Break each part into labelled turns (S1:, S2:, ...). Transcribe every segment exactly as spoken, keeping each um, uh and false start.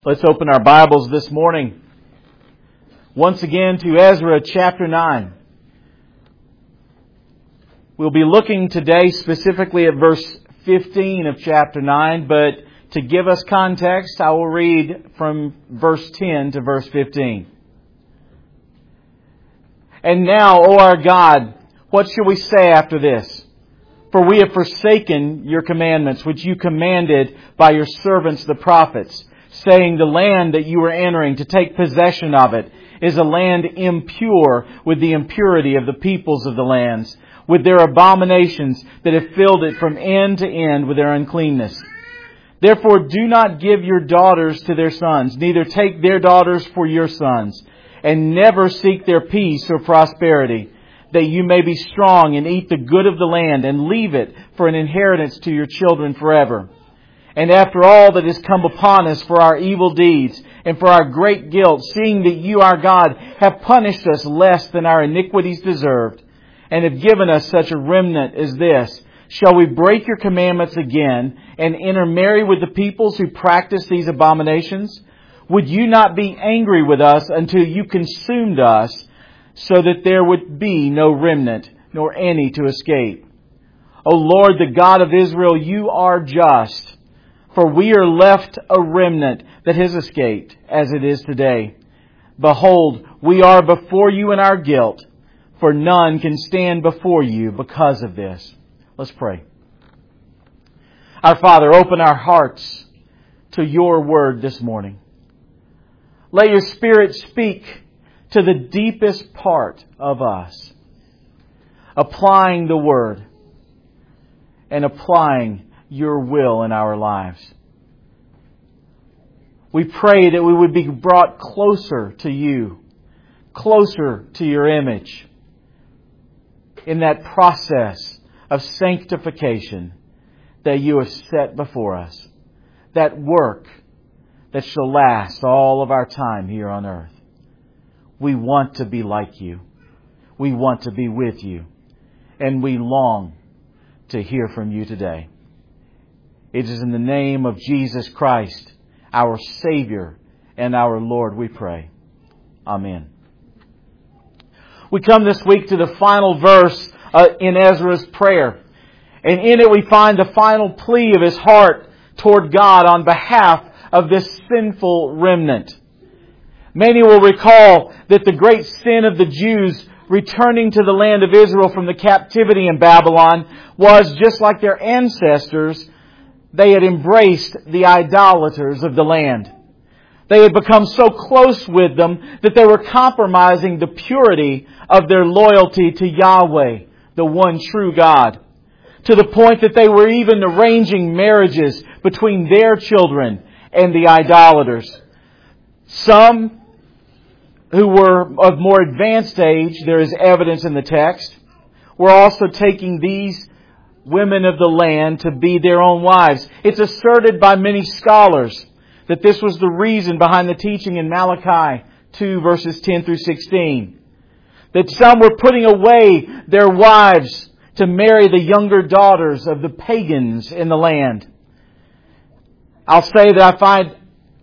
S1: Let's open our Bibles this morning once again to Ezra chapter nine. We'll be looking today specifically at verse fifteen of chapter nine, but to give us context, I will read from verse ten to verse fifteen. And now, O our God, what shall we say after this? For we have forsaken your commandments, which you commanded by your servants the prophets, saying, the land that you are entering to take possession of it is a land impure with the impurity of the peoples of the lands, with their abominations that have filled it from end to end with their uncleanness. Therefore do not give your daughters to their sons, neither take their daughters for your sons, and never seek their peace or prosperity, that you may be strong and eat the good of the land and leave it for an inheritance to your children forever. And after all that has come upon us for our evil deeds and for our great guilt, seeing that you, our God, have punished us less than our iniquities deserved, and have given us such a remnant as this, shall we break your commandments again and intermarry with the peoples who practice these abominations? Would you not be angry with us until you consumed us, so that there would be no remnant, nor any to escape? O Lord, the God of Israel, you are just. For we are left a remnant that has escaped, as it is today. Behold, we are before you in our guilt, for none can stand before you because of this. Let's pray. Our Father, open our hearts to your word this morning. Let your Spirit speak to the deepest part of us, applying the word and applying your will in our lives. We pray that we would be brought closer to you, closer to your image, in that process of sanctification that you have set before us, that work that shall last all of our time here on earth. We want to be like you. We want to be with you. And we long to hear from you today. It is in the name of Jesus Christ, our Savior and our Lord, we pray. Amen. We come this week to the final verse uh, in Ezra's prayer. And in it we find the final plea of his heart toward God on behalf of this sinful remnant. Many will recall that the great sin of the Jews returning to the land of Israel from the captivity in Babylon was, just like their ancestors, they had embraced the idolaters of the land. They had become so close with them that they were compromising the purity of their loyalty to Yahweh, the one true God, to the point that they were even arranging marriages between their children and the idolaters. Some who were of more advanced age, there is evidence in the text, were also taking these women of the land to be their own wives. It's asserted by many scholars that this was the reason behind the teaching in Malachi two verses ten through sixteen. That some were putting away their wives to marry the younger daughters of the pagans in the land. I'll say that I find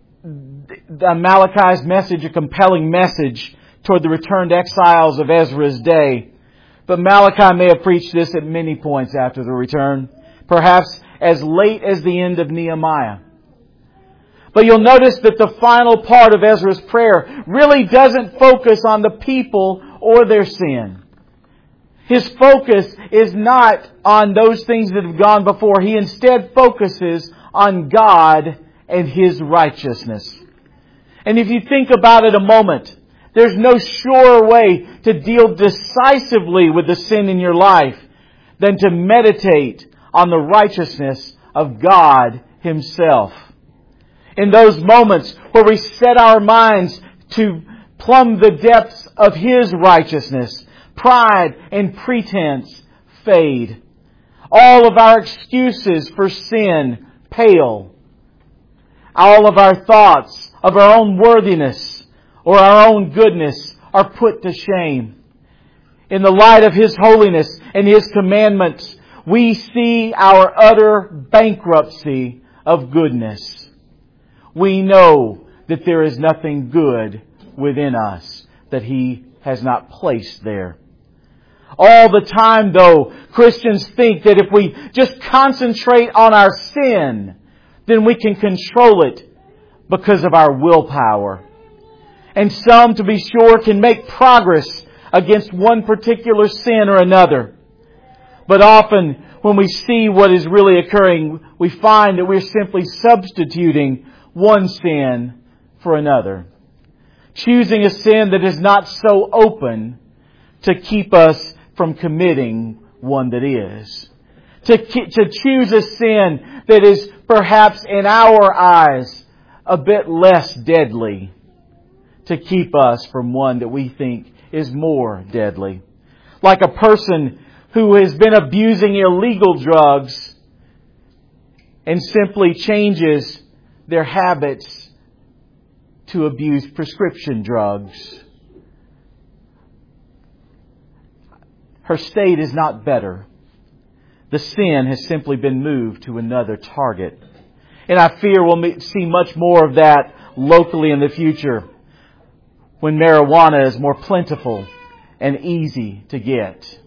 S1: Malachi's message a compelling message toward the returned exiles of Ezra's day. But Malachi may have preached this at many points after the return, perhaps as late as the end of Nehemiah. But you'll notice that the final part of Ezra's prayer really doesn't focus on the people or their sin. His focus is not on those things that have gone before. He instead focuses on God and His righteousness. And if you think about it a moment, there's no surer way to deal decisively with the sin in your life than to meditate on the righteousness of God Himself. In those moments where we set our minds to plumb the depths of His righteousness, pride and pretense fade. All of our excuses for sin pale. All of our thoughts of our own worthiness or our own goodness are put to shame. In the light of His holiness and His commandments, we see our utter bankruptcy of goodness. We know that there is nothing good within us that He has not placed there. All the time, though, Christians think that if we just concentrate on our sin, then we can control it because of our willpower. And some, to be sure, can make progress against one particular sin or another. But often, when we see what is really occurring, we find that we're simply substituting one sin for another. Choosing a sin that is not so open to keep us from committing one that is. To, to choose a sin that is perhaps in our eyes a bit less deadly, to keep us from one that we think is more deadly. Like a person who has been abusing illegal drugs and simply changes their habits to abuse prescription drugs. Her state is not better. The sin has simply been moved to another target. And I fear we'll see much more of that locally in the future, when marijuana is more plentiful and easy to get.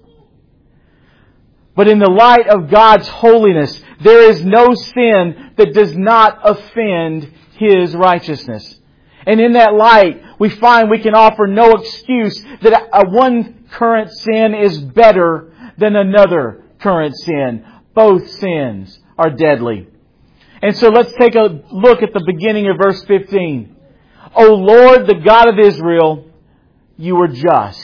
S1: But in the light of God's holiness, there is no sin that does not offend His righteousness. And in that light, we find we can offer no excuse that a one current sin is better than another current sin. Both sins are deadly. And so let's take a look at the beginning of verse fifteen. O Lord, the God of Israel, You are just.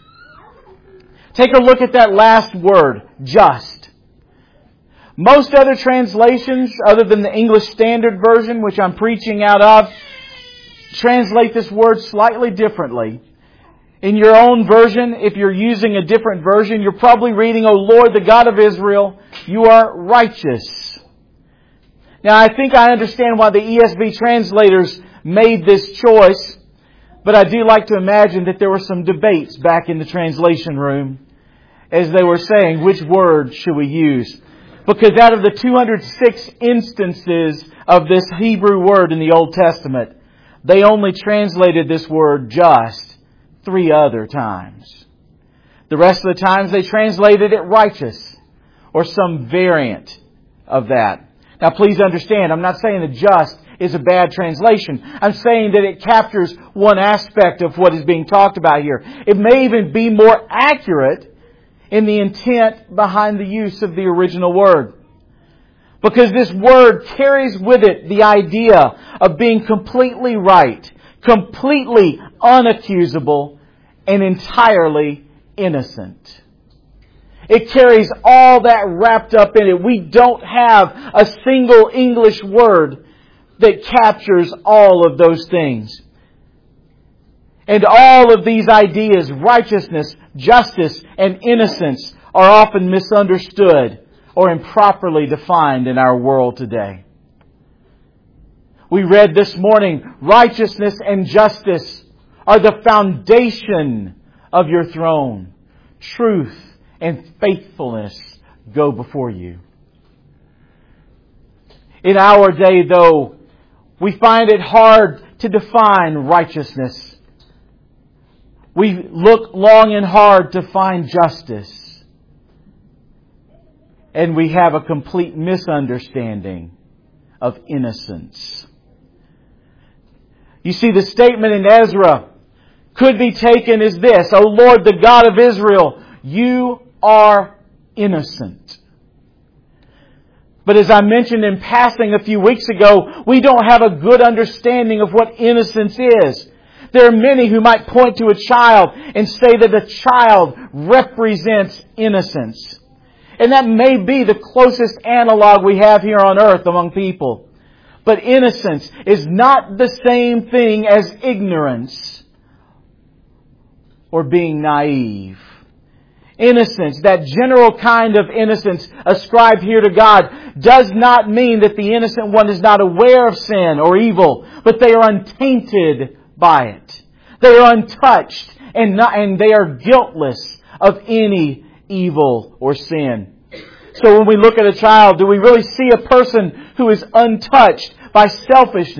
S1: Take a look at that last word, just. Most other translations, other than the English Standard Version, which I'm preaching out of, translate this word slightly differently. In your own version, if you're using a different version, you're probably reading, O Lord, the God of Israel, You are righteous. Now, I think I understand why the E S V translators made this choice, but I do like to imagine that there were some debates back in the translation room as they were saying, which word should we use? Because out of the two hundred six instances of this Hebrew word in the Old Testament, they only translated this word just three other times. The rest of the times they translated it righteous or some variant of that. Now please understand, I'm not saying that just is a bad translation. I'm saying that it captures one aspect of what is being talked about here. It may even be more accurate in the intent behind the use of the original word. Because this word carries with it the idea of being completely right, completely unaccusable, and entirely innocent. It carries all that wrapped up in it. We don't have a single English word that captures all of those things. And all of these ideas, righteousness, justice, and innocence, are often misunderstood or improperly defined in our world today. We read this morning, righteousness and justice are the foundation of Your throne. Truth and faithfulness go before You. In our day, though, we find it hard to define righteousness. We look long and hard to find justice. And we have a complete misunderstanding of innocence. You see, the statement in Ezra could be taken as this: O Lord, the God of Israel, You are innocent. But as I mentioned in passing a few weeks ago, we don't have a good understanding of what innocence is. There are many who might point to a child and say that a child represents innocence. And that may be the closest analog we have here on earth among people. But innocence is not the same thing as ignorance or being naive. Innocence, that general kind of innocence ascribed here to God, does not mean that the innocent one is not aware of sin or evil, but they are untainted by it. They are untouched and not, and they are guiltless of any evil or sin. So when we look at a child, do we really see a person who is untouched by selfishness,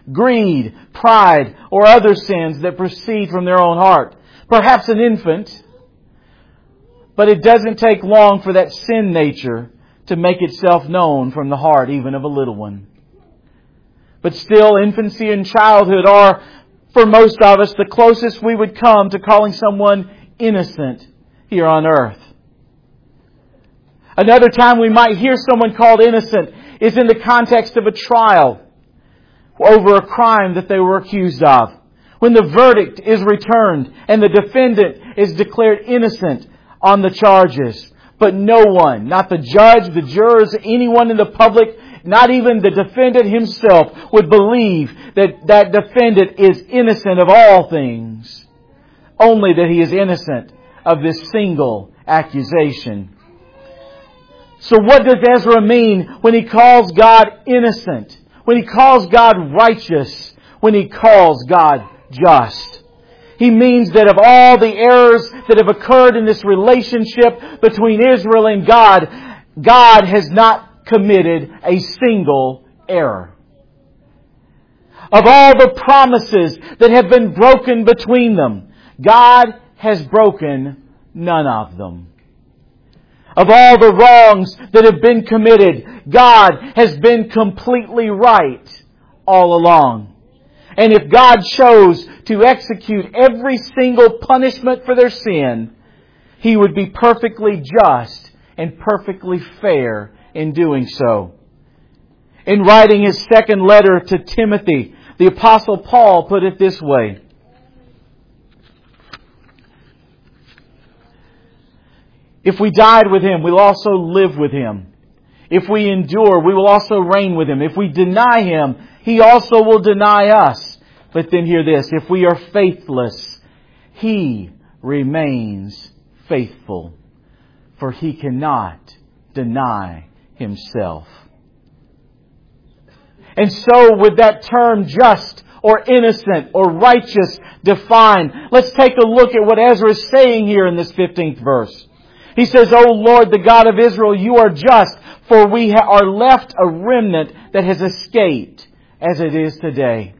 S1: greed, pride, or other sins that proceed from their own heart. Perhaps an infant, but it doesn't take long for that sin nature to make itself known from the heart even of a little one. But still, infancy and childhood are, for most of us, the closest we would come to calling someone innocent here on earth. Another time we might hear someone called innocent is in the context of a trial over a crime that they were accused of. When the verdict is returned and the defendant is declared innocent on the charges. But no one, not the judge, the jurors, anyone in the public, not even the defendant himself would believe that that defendant is innocent of all things. Only that he is innocent of this single accusation. So what does Ezra mean when he calls God innocent? When he calls God righteous? When he calls God just? He means that of all the errors that have occurred in this relationship between Israel and God, God has not committed a single error. Of all the promises that have been broken between them, God has broken none of them. Of all the wrongs that have been committed, God has been completely right all along. And if God chose to execute every single punishment for their sin, He would be perfectly just and perfectly fair in doing so. In writing his second letter to Timothy, the Apostle Paul put it this way: if we died with Him, we'll also live with Him. If we endure, we will also reign with Him. If we deny Him, He also will deny us. But then hear this: if we are faithless, He remains faithful, for He cannot deny Himself. And so with that term just or innocent or righteous defined, let's take a look at what Ezra is saying here in this fifteenth verse. He says, O Lord, the God of Israel, You are just, for we are left a remnant that has escaped as it is today.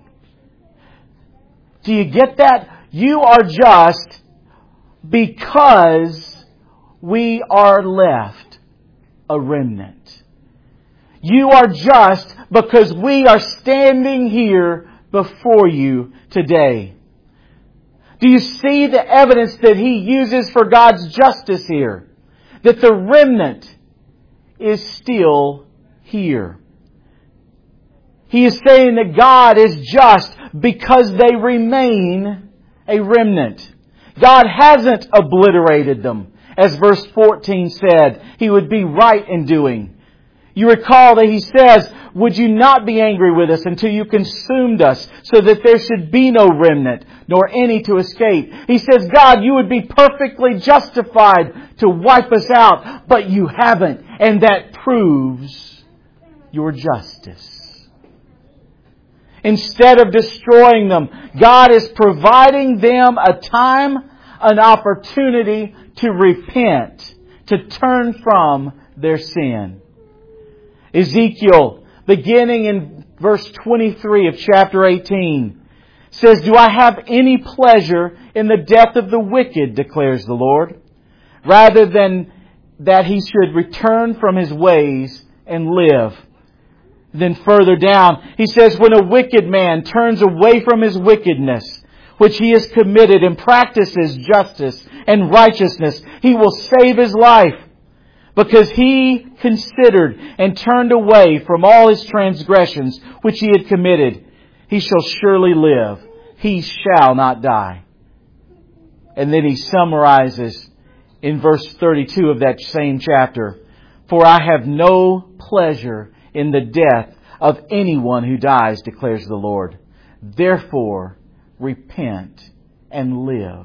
S1: Do you get that? You are just because we are left a remnant. You are just because we are standing here before you today. Do you see the evidence that he uses for God's justice here? That the remnant is still here. He is saying that God is just because they remain a remnant. God hasn't obliterated them, as verse fourteen said He would be right in doing. You recall that He says, would you not be angry with us until you consumed us, so that there should be no remnant, nor any to escape? He says, God, You would be perfectly justified to wipe us out, but You haven't. And that proves Your justice. Instead of destroying them, God is providing them a time, an opportunity to repent, to turn from their sin. Ezekiel, beginning in verse twenty-three of chapter eighteen, says, Do I have any pleasure in the death of the wicked, declares the Lord, rather than that he should return from his ways and live? Then further down, he says, When a wicked man turns away from his wickedness, which he has committed, and practices justice and righteousness, he will save his life. Because he considered and turned away from all his transgressions which he had committed, he shall surely live. He shall not die. And then he summarizes in verse thirty-two of that same chapter, For I have no pleasure in the death of anyone who dies, declares the Lord. Therefore, repent and live.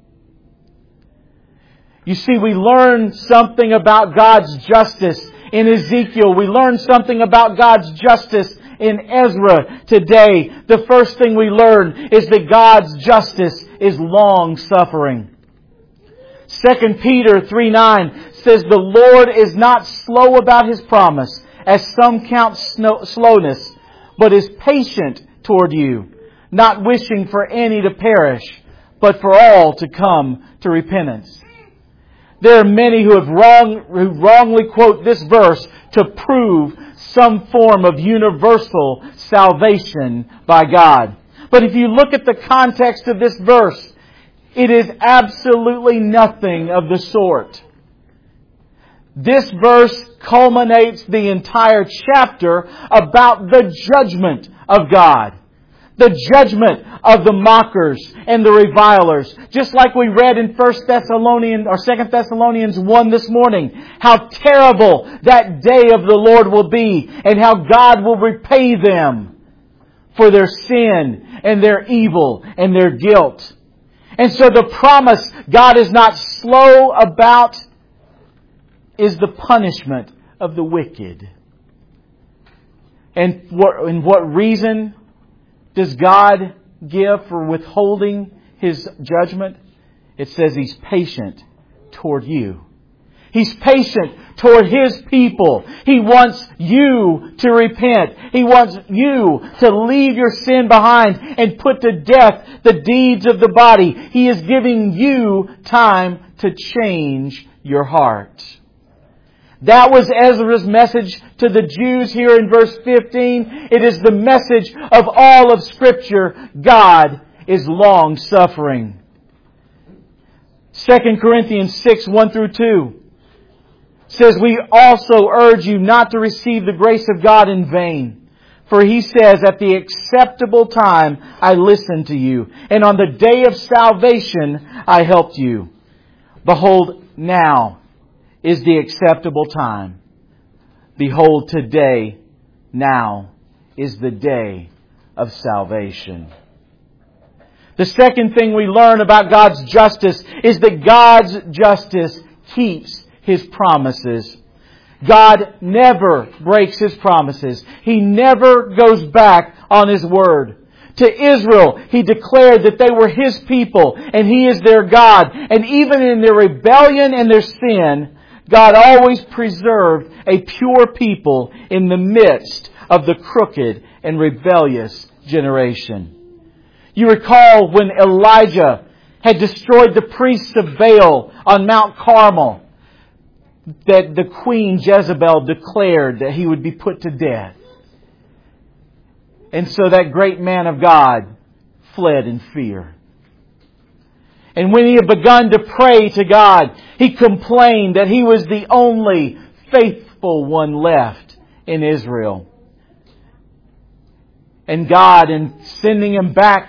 S1: You see, we learn something about God's justice in Ezekiel. We learn something about God's justice in Ezra today. The first thing we learn is that God's justice is long-suffering. Second Peter three nine says, The Lord is not slow about His promise, as some count slowness, but is patient toward you, not wishing for any to perish, but for all to come to repentance. There are many who have wrong, who wrongly quote this verse to prove some form of universal salvation by God. But if you look at the context of this verse, it is absolutely nothing of the sort. This verse culminates the entire chapter about the judgment of God. The judgment of the mockers and the revilers. Just like we read in First Thessalonians or Second Thessalonians one this morning. How terrible that day of the Lord will be. And how God will repay them for their sin and their evil and their guilt. And so the promise God is not slow about is the punishment of the wicked. And what, and what reason does God give for withholding His judgment? It says He's patient toward you. He's patient toward His people. He wants you to repent. He wants you to leave your sin behind and put to death the deeds of the body. He is giving you time to change your heart. That was Ezra's message to the Jews here in verse fifteen. It is the message of all of Scripture. God is long-suffering. Second Corinthians six, one through two says, "We also urge you not to receive the grace of God in vain. For He says, at the acceptable time I listened to you, and on the day of salvation I helped you. Behold, now is the acceptable time. Behold, today, now is the day of salvation." The second thing we learn about God's justice is that God's justice keeps His promises. God never breaks His promises. He never goes back on His word. To Israel, He declared that they were His people and He is their God. And even in their rebellion and their sin, God always preserved a pure people in the midst of the crooked and rebellious generation. You recall when Elijah had destroyed the priests of Baal on Mount Carmel, that the queen Jezebel declared that he would be put to death. And so that great man of God fled in fear. And when he had begun to pray to God, he complained that he was the only faithful one left in Israel. And God, in sending him back,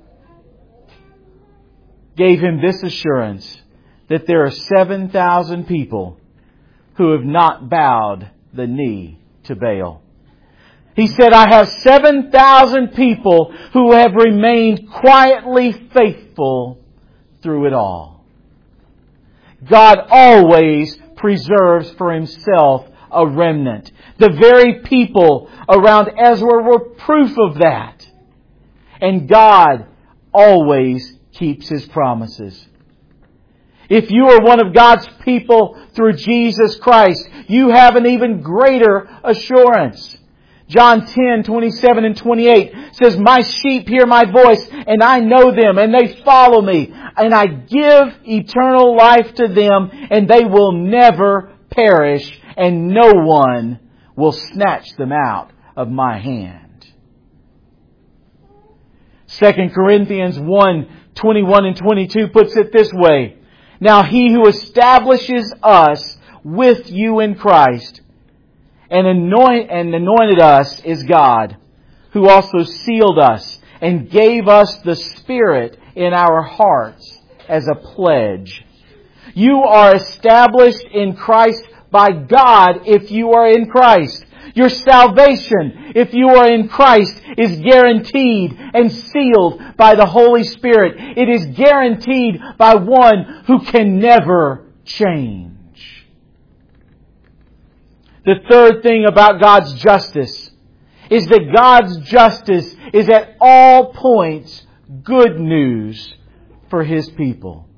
S1: gave him this assurance that there are seven thousand people who have not bowed the knee to Baal. He said, I have seven thousand people who have remained quietly faithful through it all. God always preserves for Himself a remnant. The very people around Ezra were proof of that. And God always keeps His promises. If you are one of God's people through Jesus Christ, you have an even greater assurance. John ten, twenty-seven and twenty-eight says, My sheep hear my voice, and I know them, and they follow me. And I give eternal life to them, and they will never perish, and no one will snatch them out of my hand. Second Corinthians one, twenty-one and twenty-two puts it this way. Now He who establishes us with you in Christ and anoint, and anointed us is God, who also sealed us and gave us the Spirit in our hearts as a pledge. You are established in Christ by God if you are in Christ. Your salvation, if you are in Christ, is guaranteed and sealed by the Holy Spirit. It is guaranteed by one who can never change. The third thing about God's justice is that God's justice is at all points good news for His people.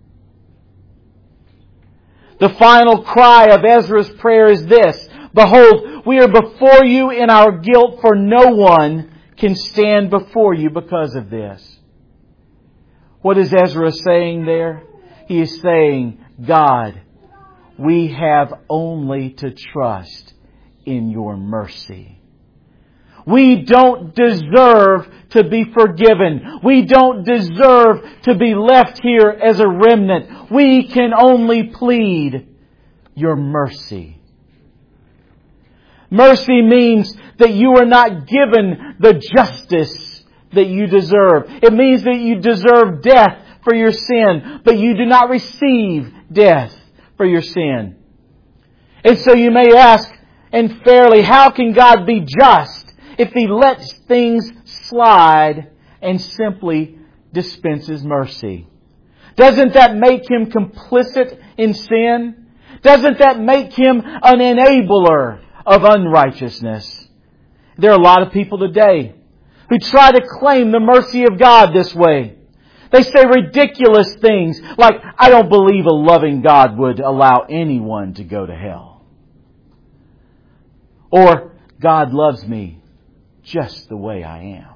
S1: The final cry of Ezra's prayer is this: Behold, we are before you in our guilt, for no one can stand before you because of this. What is Ezra saying there? He is saying, God, we have only to trust in your mercy. We don't deserve to be forgiven. We don't deserve to be left here as a remnant. We can only plead your mercy. Mercy means that you are not given the justice that you deserve. It means that you deserve death for your sin, but you do not receive death for your sin. And so you may ask, and fairly, how can God be just if He lets things slide and simply dispenses mercy? Doesn't that make Him complicit in sin? Doesn't that make Him an enabler of unrighteousness? There are a lot of people today who try to claim the mercy of God this way. They say ridiculous things like, I don't believe a loving God would allow anyone to go to hell. Or, God loves me just the way I am.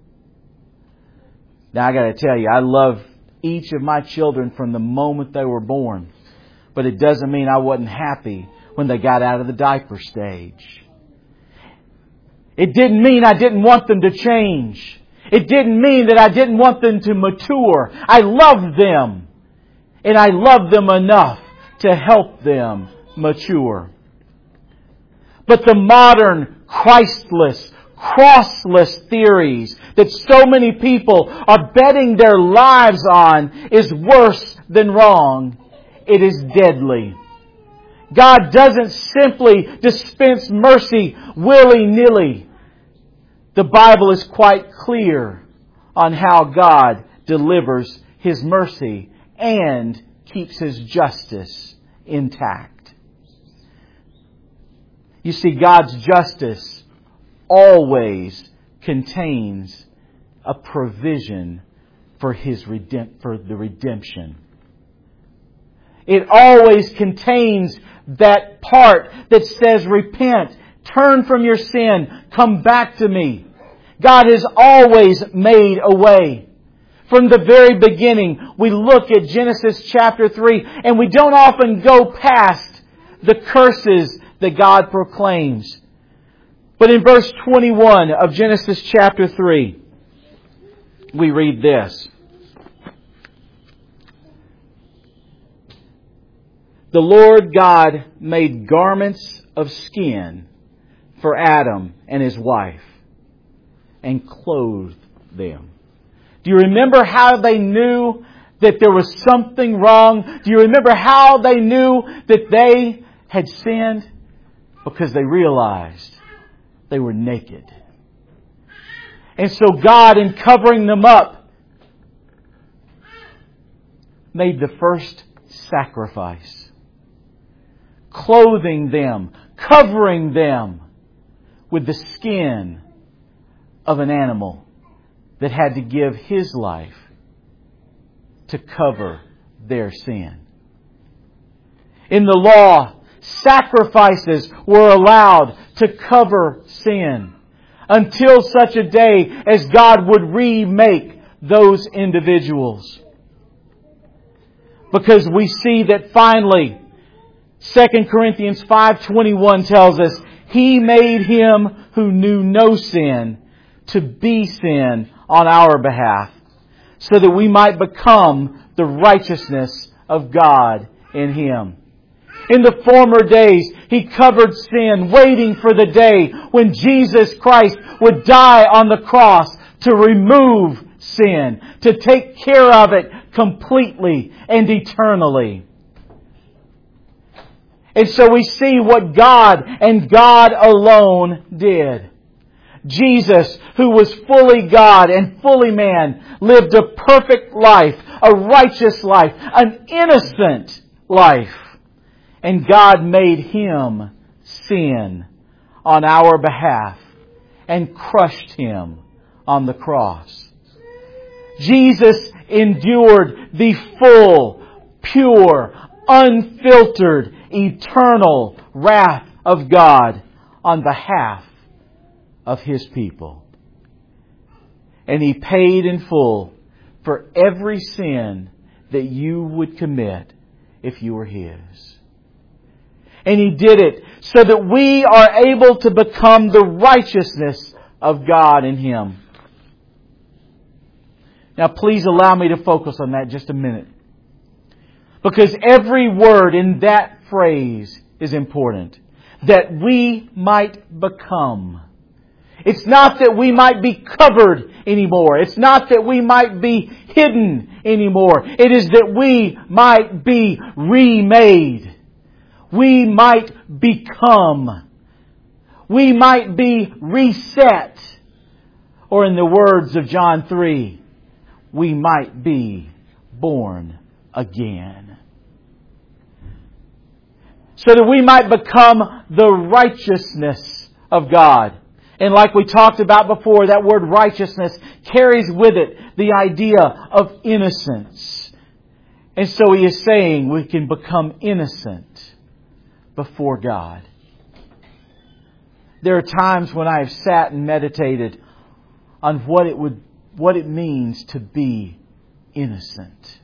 S1: Now I got to tell you, I love each of my children from the moment they were born. But it doesn't mean I wasn't happy when they got out of the diaper stage. It didn't mean I didn't want them to change. It didn't mean that I didn't want them to mature. I loved them. And I loved them enough to help them mature. But the modern Christless, crossless theories that so many people are betting their lives on is worse than wrong. It is deadly. God doesn't simply dispense mercy willy-nilly. The Bible is quite clear on how God delivers His mercy and keeps His justice intact. You see, God's justice always contains a provision for His redemp- for the redemption. It always contains that part that says, repent, turn from your sin, come back to me. God has always made a way. From the very beginning, we look at Genesis chapter three, and we don't often go past the curses that God proclaims. But in verse twenty-one of Genesis chapter three, we read this. The Lord God made garments of skin for Adam and his wife and clothed them. Do you remember how they knew that there was something wrong? Do you remember how they knew that they had sinned? Because they realized they were naked. And so God, in covering them up, made the first sacrifice. Clothing them, covering them with the skin of an animal that had to give his life to cover their sin. In the law, sacrifices were allowed to cover sin until such a day as God would remake those individuals. Because we see that finally, Second Corinthians five twenty-one tells us, He made Him who knew no sin to be sin on our behalf, so that we might become the righteousness of God in Him. In the former days, He covered sin, waiting for the day when Jesus Christ would die on the cross to remove sin, to take care of it completely and eternally. And so we see what God and God alone did. Jesus, who was fully God and fully man, lived a perfect life, a righteous life, an innocent life. And God made Him sin on our behalf and crushed Him on the cross. Jesus endured the full, pure, unfiltered, eternal wrath of God on behalf of His people. And He paid in full for every sin that you would commit if you were His. And He did it so that we are able to become the righteousness of God in Him. Now please allow me to focus on that just a minute. Because every word in that phrase is important. That we might become. It's not that we might be covered anymore. It's not that we might be hidden anymore. It is that we might be remade. We might become. We might be reset. Or in the words of John three, we might be born again. So that we might become the righteousness of God. And like we talked about before, that word righteousness carries with it the idea of innocence. And so He is saying we can become innocent before God. There are times when I have sat and meditated on what it would, what it means to be innocent.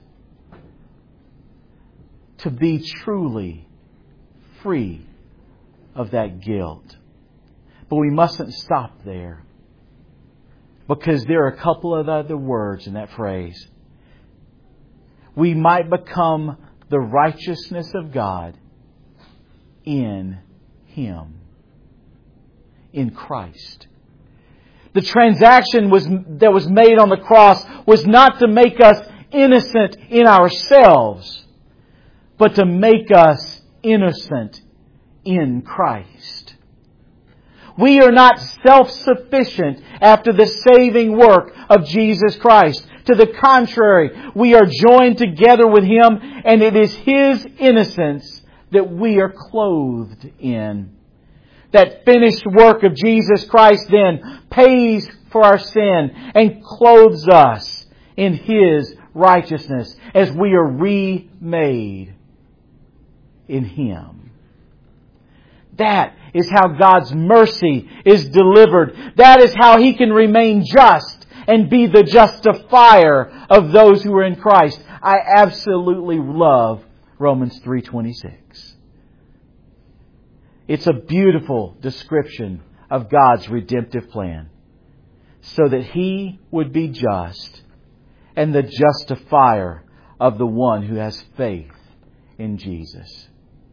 S1: To be truly free of that guilt. But we mustn't stop there. Because there are a couple of other words in that phrase. We might become the righteousness of God in Him. In Christ. The transaction was that was made on the cross was not to make us innocent in ourselves, but to make us innocent in Christ. We are not self-sufficient after the saving work of Jesus Christ. To the contrary, we are joined together with Him, and it is His innocence that we are clothed in. That finished work of Jesus Christ then pays for our sin and clothes us in His righteousness as we are remade in Him. That is how God's mercy is delivered. That is how He can remain just and be the justifier of those who are in Christ. I absolutely love Romans three twenty-six. It's a beautiful description of God's redemptive plan. So that He would be just and the justifier of the one who has faith in Jesus.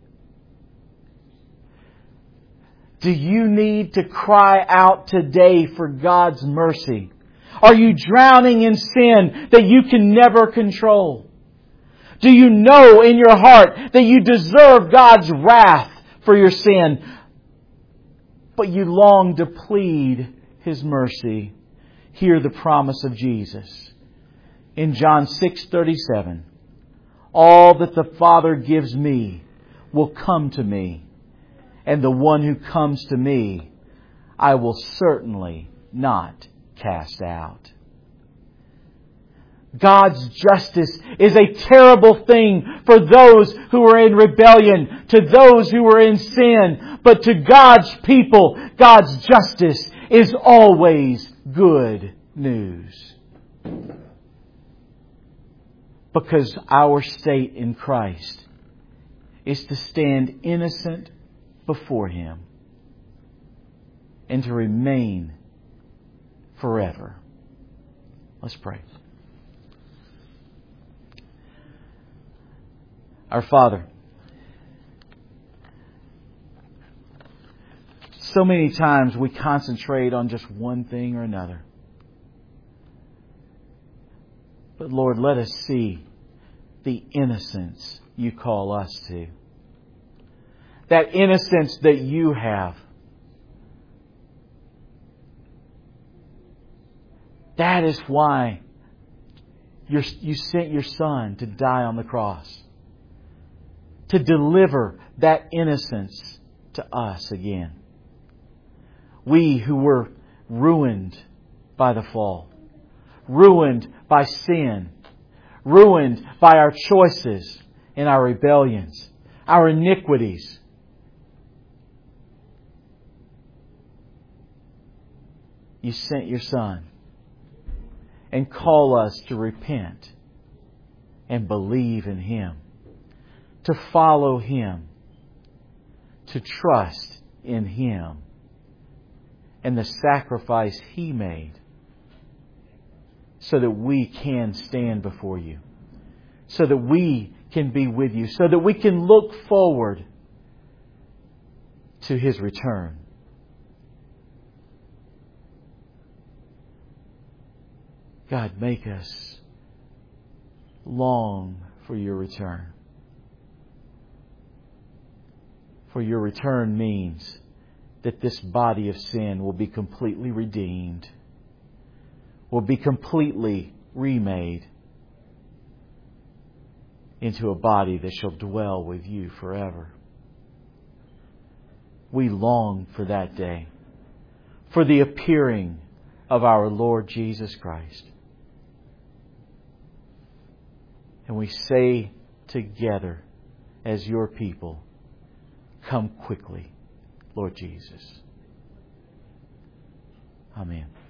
S1: Do you need to cry out today for God's mercy? Are you drowning in sin that you can never control? Do you know in your heart that you deserve God's wrath for your sin, but you long to plead His mercy? Hear the promise of Jesus. In John six thirty-seven, all that the Father gives me will come to me, and the one who comes to me, I will certainly not cast out. God's justice is a terrible thing for those who are in rebellion, to those who are in sin. But to God's people, God's justice is always good news. Because our state in Christ is to stand innocent before Him and to remain forever. Let's pray. Our Father, so many times we concentrate on just one thing or another. But Lord, let us see the innocence You call us to. That innocence that You have. That is why you're, You sent Your Son to die on the cross. To deliver that innocence to us again. We who were ruined by the fall. Ruined by sin. Ruined by our choices and our rebellions. Our iniquities. You sent Your Son and call us to repent and believe in Him, to follow Him, to trust in Him and the sacrifice He made so that we can stand before You, so that we can be with You, so that we can look forward to His return. God, make us long for Your return. For Your return means that this body of sin will be completely redeemed, will be completely remade into a body that shall dwell with You forever. We long for that day, for the appearing of our Lord Jesus Christ. And we say together as Your people, come quickly, Lord Jesus. Amen.